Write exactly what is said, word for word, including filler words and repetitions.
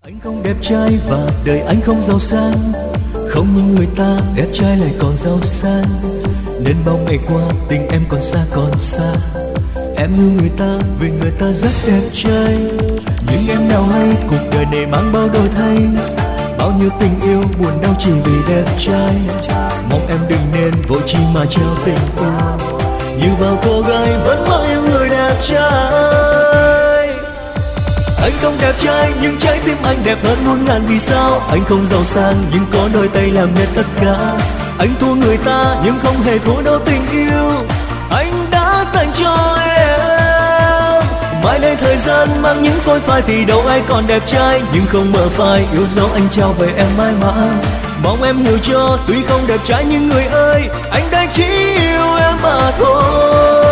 Anh không đẹp trai và đời anh không giàu sang, không như người ta đẹp trai lại còn giàu sang. Nên bao ngày qua tình em còn xa còn xa. Em yêu người ta vì người ta rất đẹp trai, nhưng em nào hay cuộc đời này mang bao đổi thay. Bao nhiêu tình yêu buồn đau chỉ vì đẹp trai. Mong em đừng nên vội chi mà trao tình yêu, như bao cô gái vẫn mơ yêu người đẹp trai. Anh không đẹp trai nhưng trái tim anh đẹp hơn muôn ngàn vì sao. Anh không giàu sang nhưng có đôi tay làm nên tất cả. Anh thua người ta nhưng không hề thua đâu tình yêu anh đã dành cho em. Mai đây thời gian mang những phôi phai thì đâu ai còn đẹp trai, nhưng không mở phai yêu dấu anh trao về em mãi mãi. Mong em hiểu cho tuy không đẹp trai nhưng người ơi, anh đang chỉ yêu em mà thôi.